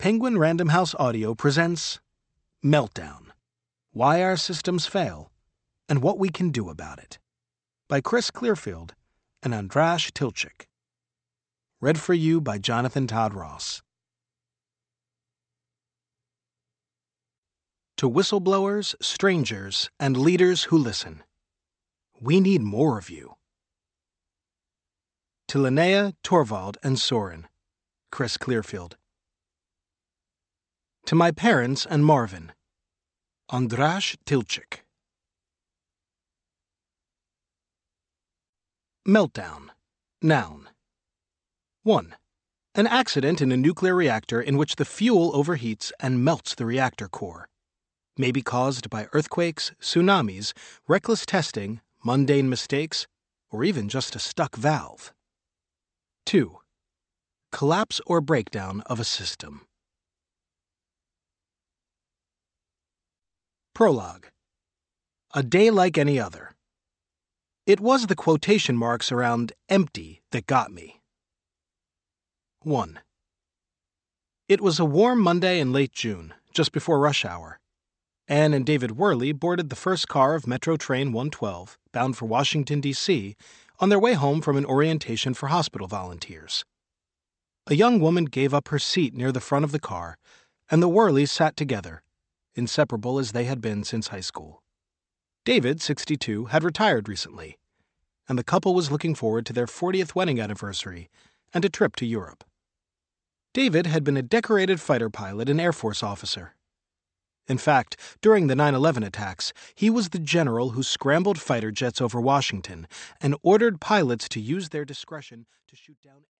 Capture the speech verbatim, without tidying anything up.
Penguin Random House Audio presents Meltdown: Why Our Systems Fail and What We Can Do About It by Chris Clearfield and Andras Tilchik. Read for you by Jonathan Todd Ross. To whistleblowers, strangers, and leaders who listen, we need more of you. To Linnea, Torvald, and Soren, Chris Clearfield. To my parents and Marvin, Andras Tilchik. Meltdown. Noun. one. An accident in a nuclear reactor in which the fuel overheats and melts the reactor core. May be caused by earthquakes, tsunamis, reckless testing, mundane mistakes, or even just a stuck valve. two. Collapse or breakdown of a system. Prologue. A day like any other. It was the quotation marks around empty that got me. one. It was a warm Monday in late June, just before rush hour. Anne and David Worley boarded the first car of Metro Train one twelve, bound for Washington, D C, on their way home from an orientation for hospital volunteers. A young woman gave up her seat near the front of the car, and the Worleys sat together, inseparable as they had been since high school. David, sixty-two, had retired recently, and the couple was looking forward to their fortieth wedding anniversary and a trip to Europe. David had been a decorated fighter pilot and Air Force officer. In fact, during the nine eleven attacks, he was the general who scrambled fighter jets over Washington and ordered pilots to use their discretion to shoot down